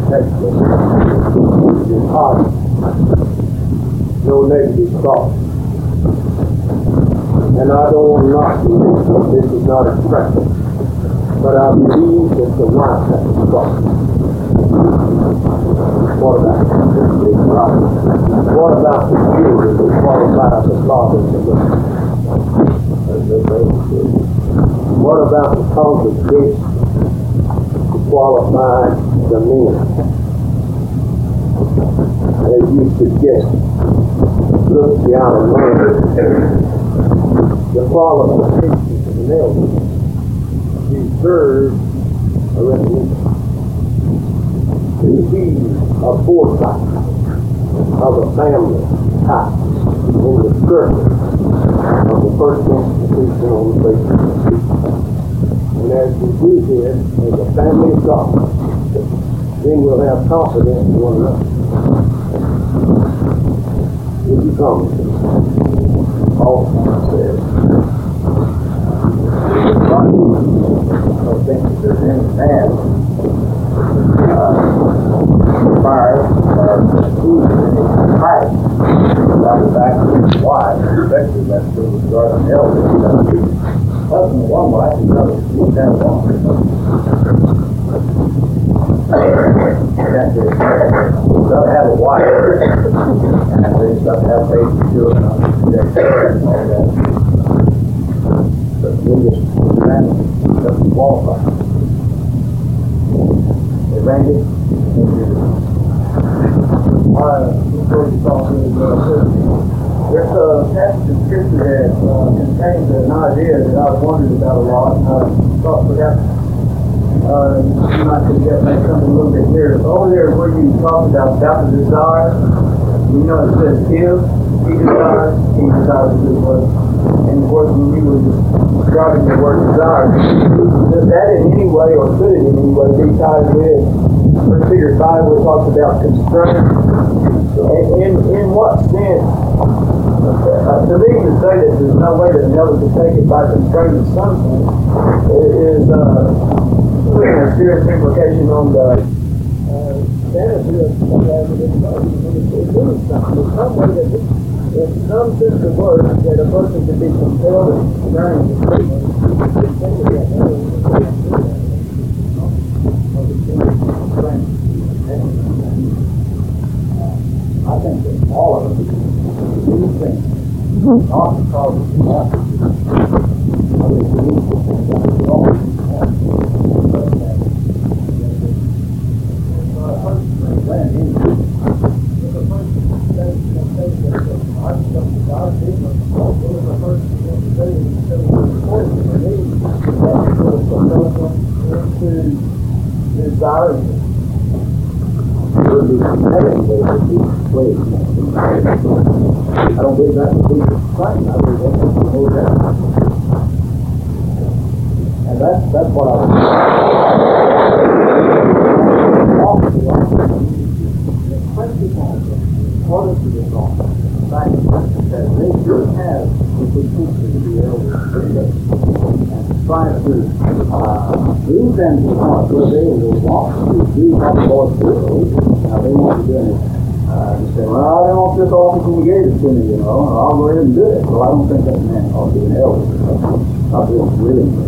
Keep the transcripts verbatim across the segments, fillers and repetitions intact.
textbook. It's hard. No negative thoughts. And I don't want to knock you. This is not a practice. But I believe that the life has to start. What about What about the children who qualify the fathers of the What about the congregation to qualify the men? As you suggest, look beyond man. The qualifications of an elder deserve a recognition. To be a foresight of a family type in the circle of the first institution on the face of the earth. And as we do this as a family of God, then we'll have confidence in one another. Would you come? All says. I don't think that there's any man fire or food in any pipe without the back of his wife, especially that's true with regard to elder. Husband of one wife is another. Look that long. You've got to have a wife, and then you've got to have faith in children on and all that. But we just ran it doesn't qualify. Hey, Randy? Uh, before you talk to me, there's a passage of scripture that uh, contains an idea that I was wondering about a lot, and I thought perhaps uh, you might could get make something a little bit clearer. Over there where you talk about, about the desire, you know it says if he desires, he desires to do what. And of course when you were describing the word desire, does that in any way, or could it in any way be tied with First Peter five where it talks about constraint? And in, in what sense, uh, to me to say that there's no way that an elder could take it by constraint in some sense is uh, putting a serious implication on the uh, sanity of having it doing something. There's some way that in some sense of words that a person can be compelled and constrained to do I think that all of us do things, not because of the I think we need to think that we all have a person land in if a person says that I just don't desire people, if a person wants to say that it's important for me, that's sort of propels them into desiring it. It would be competitive, but it would be slave. I don't believe that would be exciting. I believe that would be no doubt. And that's, that's what I was talking about. The principle part of the law, the fact that they should have the potential to be able to try to uh, move them to the point where they will want to do what the Lord will. Now they want to do it. Uh, they say, well, I don't want this office when you gave it to me, you know, I'll go ahead and do it. Well, I don't think that man ought to be an elder. I'll do it willingly.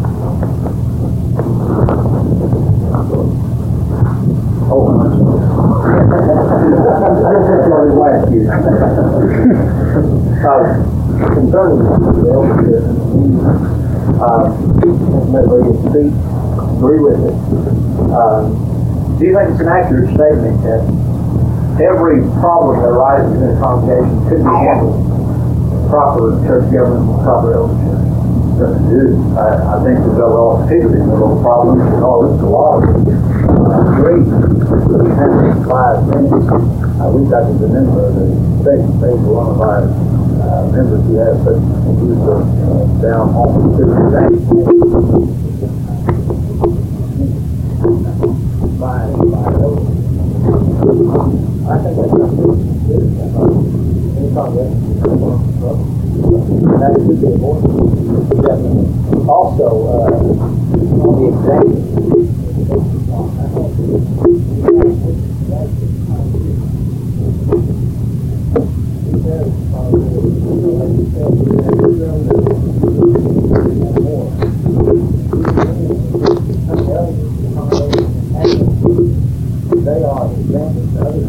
Oh, I'm sorry. This is what his wife used. uh, concerning the elder, uh, maybe you speak, agree with it. Uh, do you think it's an accurate statement that every problem that arises in a congregation could be handled proper church government, proper eldership? Certainly do. I, I think that they'll all figure in the little problems and all this a lot of it. Uh, great. We had five minutes. I wish I could remember the state page of one of our uh, members who has such a use of uh, down home to the day. Five, five eldership. I think that's not good. Any congregation that should be important. Definitely. Also, uh, on the executive, they are examples to others.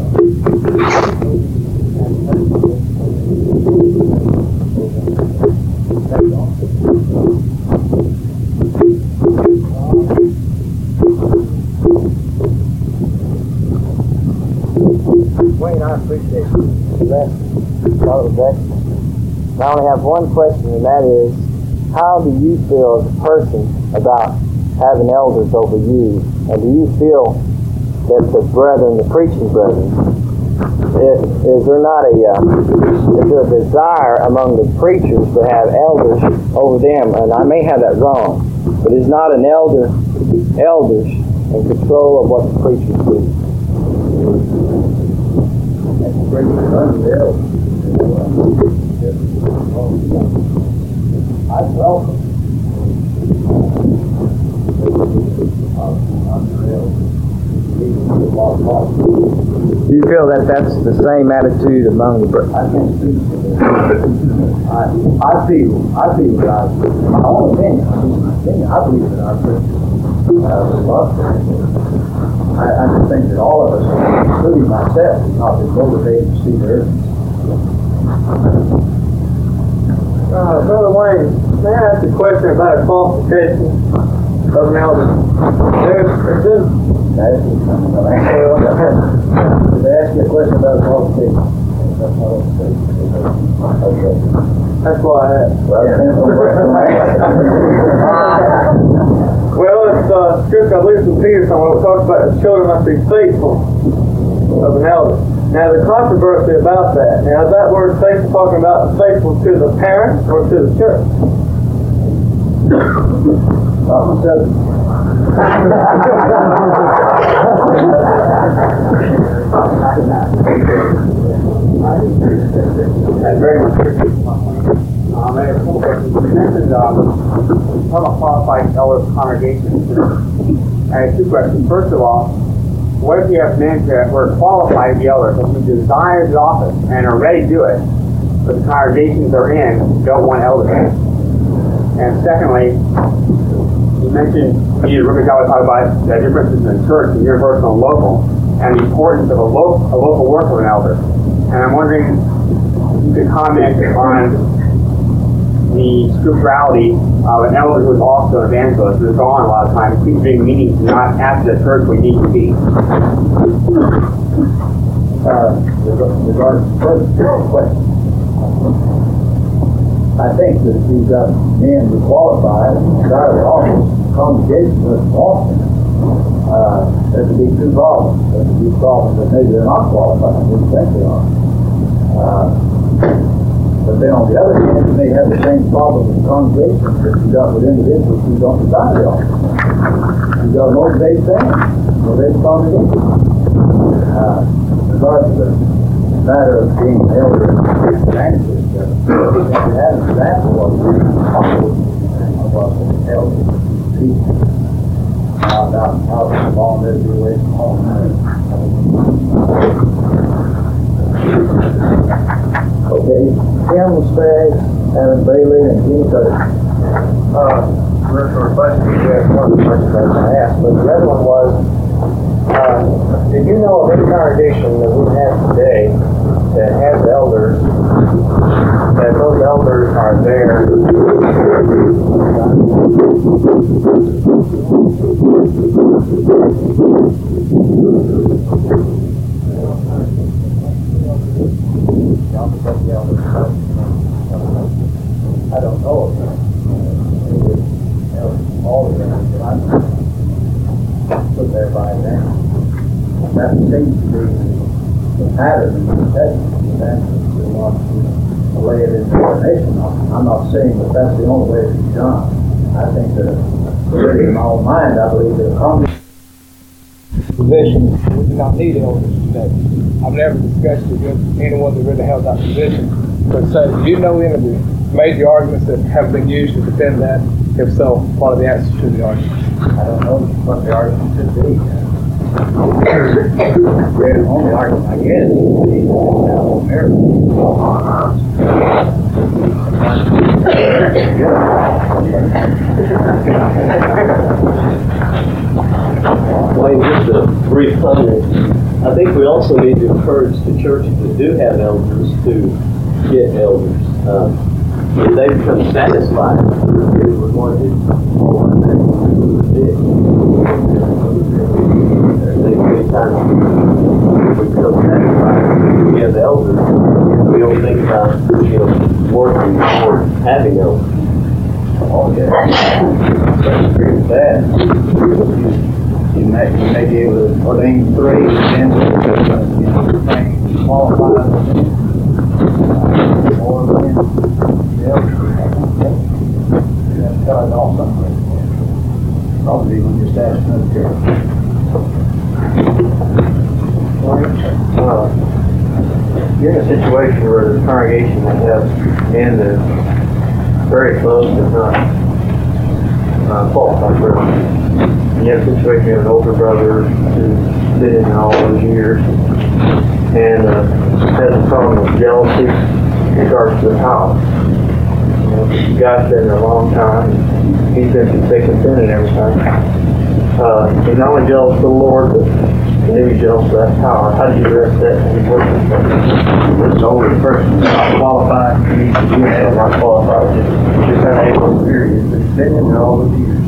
Wayne, I appreciate that. Brother Jackson. I only have one question, and that is, how do you feel as a person about having elders over you? And do you feel that the brethren, the preaching brethren, is, is there not a uh, is there a desire among the preachers to have elders over them? And I may have that wrong, but is not an elder elders in control of what the preachers do? I welcome. Do you feel that that's the same attitude among the brethren? I can't speak for this. I, I feel, I feel that I, in my own opinion, I mean, my opinion, I believe that our church uh, love I, I just think that all of us, including myself, have not been motivated to see the earth. Uh, Brother Wayne, may I ask a question about a qualification of an elder? There's, there's been... That is something that I If they ask you a question about a qualification, that's not what I'm saying. Okay. That's why I asked. Well, Well, it's uh, scripture, I believe from Peter somewhere, it talks about the children must be faithful of an elder. Now, the controversy about that, now, is that word faithful talking about faithful to the parents or to the church? Well, so, That's very much. Um, I have two questions. You mentioned um, some qualified elder congregations. I have two questions. First of all, what if you have men that were qualified to be elders, who desire the office and are ready to do it, but the congregations they're in don't want elders? And secondly, you mentioned you really got to talk about the differences in church and universal and local, and the importance of a, lo- a local work of an elder. And I'm wondering if you could comment on the scripturality of an elder who is also an evangelist, who is gone a lot of times, keeping meetings and not at the church we need to be. uh, regarding the first question, I think that if you've got men who qualify and desire the office, congregation doesn't want them, uh, there could be two problems. There could be problems that maybe they're not qualified, we think they are. Uh, but then on the other hand, you may have the same problem with congregations that you got with individuals who don't desire the office. You've got to motivate them, motivate the congregation. Uh, regarding the matter of being an elder and evangelist, uh, we have an example of of an elder teaching about how long they'll be away from home. Okay, Tim Spaggs, Aaron Bailey, and Jimmy Curtis. Uh, for question, you asked one of the questions I was going to ask, but the other one was, uh, did you know of any congregation that we have today that has elders, that those elders are there? I don't know of them. All of them that I put there by now. That seems to be the pattern in the Testament. That's the one to lay it in the nation on. I'm not saying that that's the only way to be done. I think that, really in my own mind, I believe that a congregation position, we do not need elders today. I've never discussed it with anyone that really held that position. But so, do you know any of the major arguments that have been used to defend that? If so, what are the answers to the arguments? I don't know what the argument should be. The only argument I guess would be American. Wayne, just a brief comment. I think we also need to encourage the churches that do have elders to get elders. Um, if they become satisfied, we're going to more than that. They take time to become satisfied. We have elders. We don't think about, you know, working or having elders. Oh, yeah. I agree with that. You may, you may be able to ordain three, and then, you know, qualified, uh, or then, yeah, you have to cut it off somewhere. Probably when you're status another church. Uh, you're in a situation where the congregation will have men that are very close, but not uh, qualified for it. You have a situation, you have an older brother who's been in all those years and uh, has a problem with jealousy in regards to the house. You know, the guy's been there a long time. He's been through thick and thin and everything. Uh, he's not only jealous of the Lord, but maybe jealous of that power. How do you address that when you work with that? This older person is not qualified, he's Yeah, not qualified, just, just unable, period, but he's been in there all those years.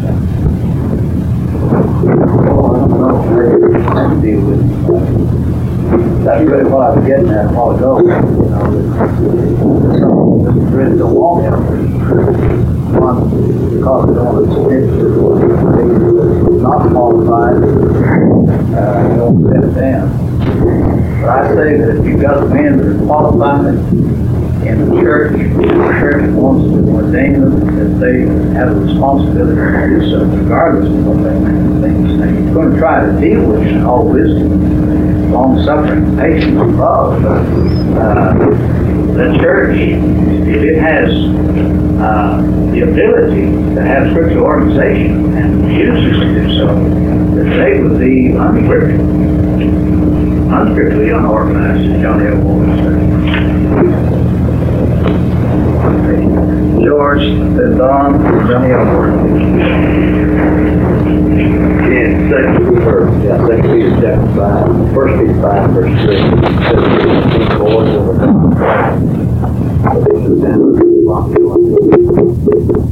Oh, I don't know if we're going to deal with it. That's really what I was getting at a while ago, you know, that some really don't want him. One, because they don't respect it, or they're not qualified, uh, they don't set it down. But I say that if you've got men that are qualified in the church, and the church wants to ordain them, that they have a responsibility to do so, regardless of what they think. Now, you're going to try to deal with it in all wisdom, long suffering, patience, and love. But uh, the church, if it has uh, the ability to have scriptural organization and uses to do so, that they would be unscriptural, unscripturally unorganized, as John L. Ward said. George, then Don, Johnny Elmore. Yeah, second Peter, yeah, second Peter chapter five, first Peter five, verse three. Says, "The Lord will overcome." So these are the responsibilities.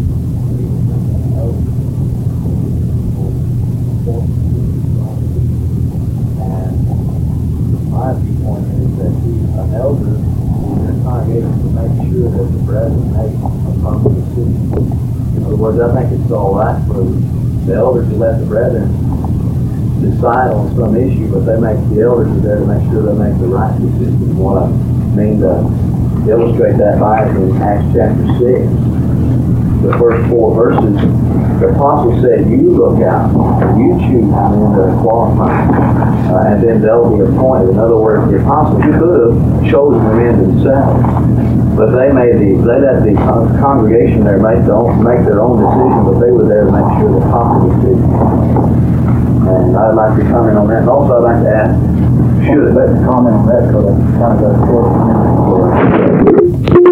My viewpoint is that an elder in the congregation to make sure that the brethren make a firm decision. In other words, I think it's all right for the elders to let the brethren decide on some issue, but they make the elders are there to make sure they make the right decision. What I mean to illustrate that by is in Acts chapter six, the first four verses. The apostle said, "You look out, and you choose men that are qualified, uh, and then they'll be appointed." In other words, the apostles could have chosen the men themselves, but they made the they let the con- congregation there make their own make their own decision, but they were there to make sure the apostle decision. And I'd like to comment on that. And also, I'd like to ask, should let me comment on that because I kind of got short.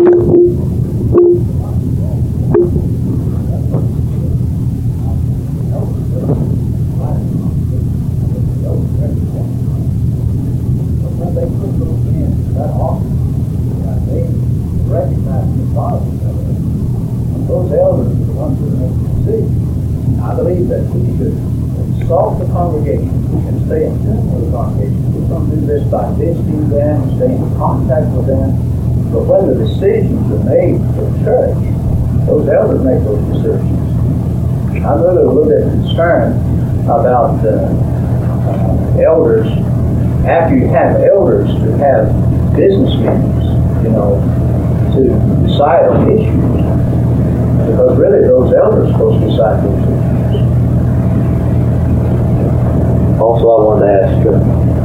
Those elders are the ones who make the decision. I believe that we should consult the congregation and stay in tune with the congregation. We're going to do this by visiting them, stay in contact with them. But when the decisions are made for the church, those elders make those decisions. I'm really a little bit concerned about uh, uh, elders, after you have elders to have business meetings, you know, to decide on issues. Because really those elders are supposed to decide those issues. Also, I wanted to ask, uh,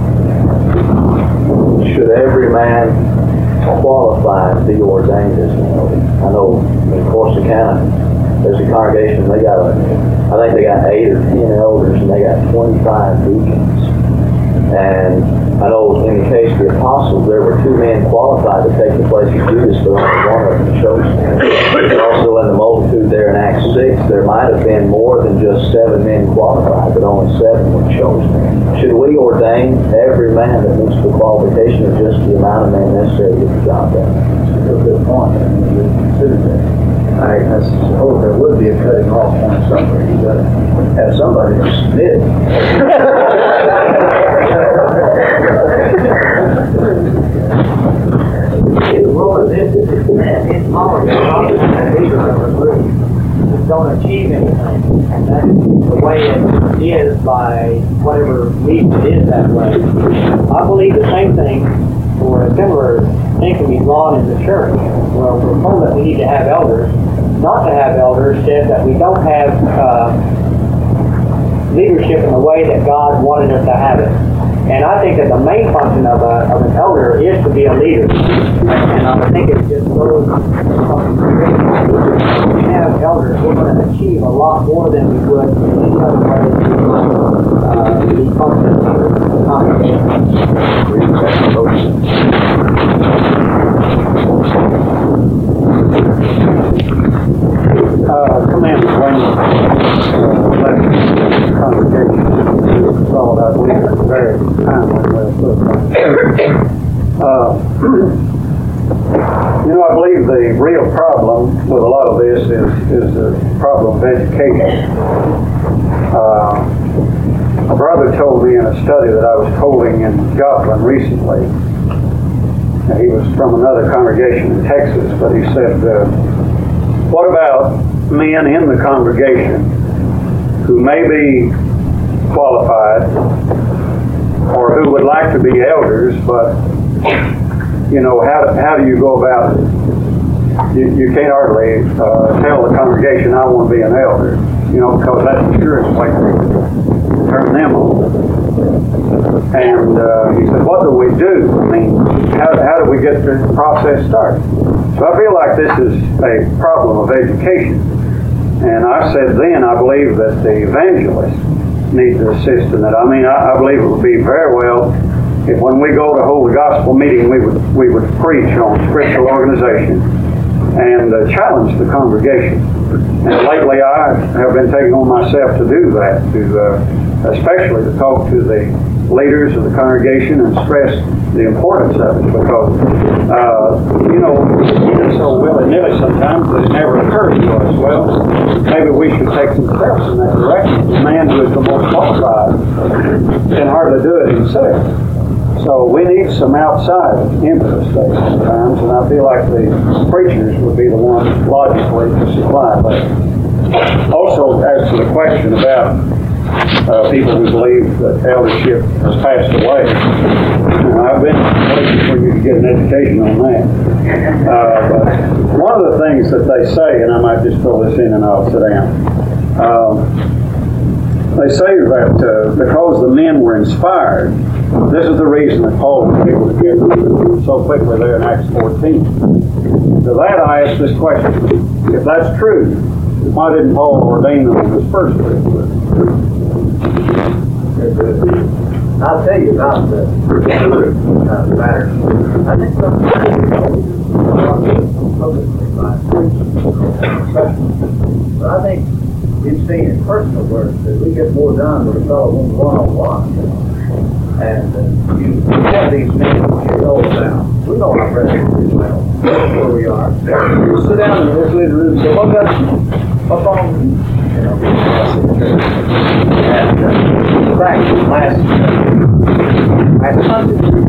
should every man qualified to be ordained as an elder? I know in Corsicana, there's a congregation, they got a, I think they got eight or ten elders, and they got twenty-five deacons. And I know in the case of the apostles, there were two men qualified to take the place of Judas, but only one of them chose him. And also in the multitude there in Acts six, there might have been more than just seven men qualified, but only seven were chosen. Should we ordain every man that meets the qualification of just the amount of men necessary to get the job done? That's a good point. I mean, we consider that. I, I suppose there would be a cutting off point somewhere. You gotta have somebody to submit. It's more than this. It's smaller. Just don't achieve anything. And that's the way it is by whatever reason it is that way. I believe the same thing for a similar thing can be drawn in the church. Well, we're told that we need to have elders. Not to have elders says that we don't have uh, leadership in the way that God wanted us to have it. And I think that the main function of, a, of an elder is to be a leader. And I think it just goes from we have elders, we're going to achieve a lot more than we would in any other way uh, to be functioning in the congregation. Uh, Commander Wayne, uh, left the congregation, thought I believe it was very timely way of putting it. Uh, you know, I believe the real problem with a lot of this is, is the problem of education. Uh, a brother told me in a study that I was holding in Joplin recently, and he was from another congregation in Texas, but he said, uh, what about men in the congregation who may be qualified or who would like to be elders, but, you know, how, how do you go about it? You, you can't hardly uh, tell the congregation, I want to be an elder, you know, because that's the surest way to turn them on. And uh, he said, what do we do? I mean, how, how do we get the process started? So I feel like this is a problem of education. And I said then, I believe that the evangelists need to assist in that. I mean, I, I believe it would be very well if when we go to hold a gospel meeting, we would we would preach on spiritual organization and uh, challenge the congregation. And lately I have been taking on myself to do that, to uh, especially to talk to the leaders of the congregation and stress the importance of it, because uh, you know, it's so willy-nilly sometimes that it never occurs to us, well, maybe we should take some steps in that direction. The man who is the most qualified can hardly do it himself. So we need some outside impetus there sometimes, and I feel like the preachers would be the ones logically to supply that. Also, as to the question about uh, people who believe that eldership has passed away, uh, I've been waiting for you to get an education on that. Uh, but one of the things that they say, and I might just throw this in and I'll sit down, um, they say that uh, because the men were inspired, this is the reason that Paul was able to get so quickly there in Acts fourteen. To that I ask this question. If that's true, why didn't Paul ordain them in his first place? I'll tell you about the uh, matter. I think sometimes but I think you've seen in personal work that we get more done with a fellow one-on-one, you know. And uh, you have these men you know about. We know our brethren well. That's where we are. You sit down in this little room and say, what got what's on? You know, and uh, in fact, last last Sunday,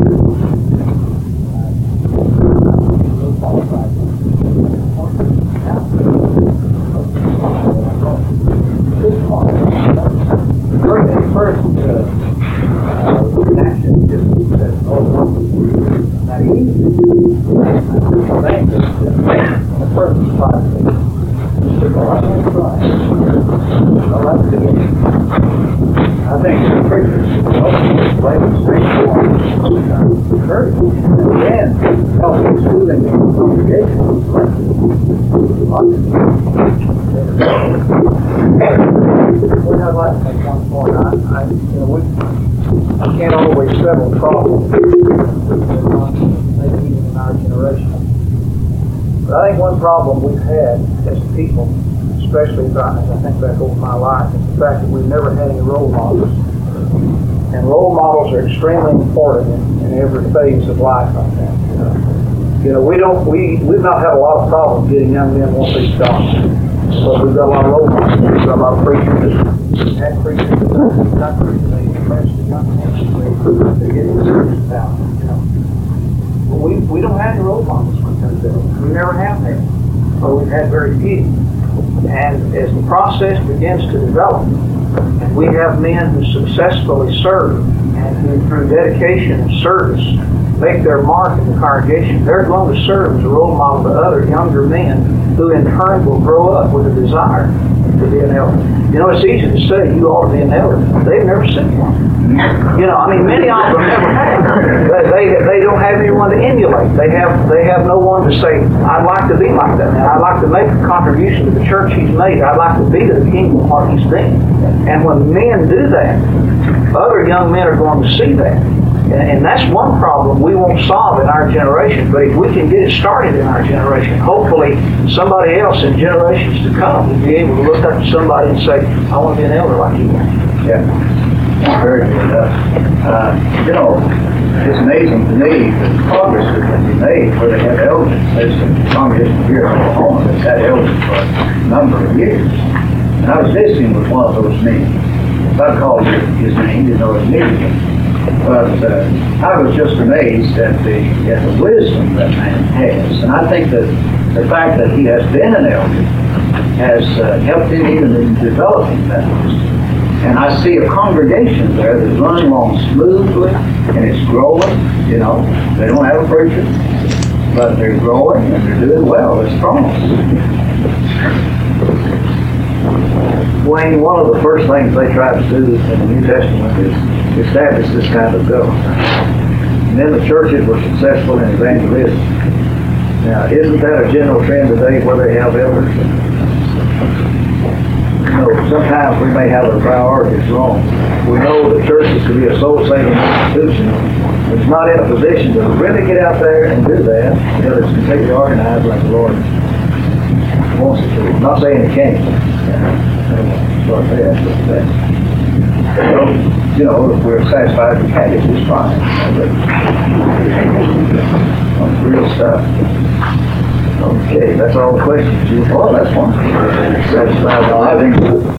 first uh, action just says, oh, not easy. I think that the person's trying to think, well, I'm going to try. Well, that's the beginning. I think the preachers should also play the straightforward church and then help in schooling the congregation. Well, I'd like to make one point. I, I, you know, we can't always settle problems. maybe even in our generation. But I think one problem we've had as a people, especially as I, as I think back over my life, is the fact that we've never had any role models. And role models are extremely important in, in every phase of life, I think. You know, you know we don't, we, we've not had a lot of problems getting young men want to be doctors. But we've got a lot of role models. We've got a lot of preachers that had preachers that don't not preachers, they impressed the young men. They're getting serious about it, you know. But we, we don't have any role models when it comes to it. We never have had. Or we've had very few. And as the process begins to develop, and we have men who successfully serve and who through dedication and service make their mark in the congregation, they're going to serve as a role model to other younger men who in turn will grow up with a desire to be an elder. You know, it's easy to say you ought to be an elder. They've never seen one. You know, I mean, many of them never have. They, they, they don't have anyone to emulate. They have they have no one to say, I'd like to be like that man. I'd like to make a contribution to the church he's made. I'd like to be to the kingdom what he's been. And when men do that, other young men are going to see that. And that's one problem we won't solve in our generation, but if we can get it started in our generation, hopefully somebody else in generations to come will be able to look up to somebody and say, I want to be an elder like you. Yeah, very good. Uh, uh, you know, it's amazing to me the progress that can be made where they have elders. There's a congregation here in Oklahoma that's had elders for a number of years. And I was visiting with one of those men. If I called his name, you know his name. But uh, I was just amazed at the, at the wisdom that man has. And I think that the fact that he has been an elder has uh, helped him even in developing that wisdom. And I see a congregation there that's running along smoothly, and it's growing. You know, they don't have a preacher, but they're growing and they're doing well. They're strong. Wayne, one of the first things they try to do in the New Testament is establish this kind of government. And then the churches were successful in evangelism. Now, isn't that a general trend today where they have elders? You know, sometimes we may have our priorities wrong. We know the churches to be a soul-saving institution. It's not in a position to really get out there and do that until it's completely organized like the Lord wants it to. I'm not saying it can't. But that, but that. So, you know, if we're satisfied with that, it's fine. That's real stuff. Okay, that's all the questions. Oh, that's one. Satisfied. I think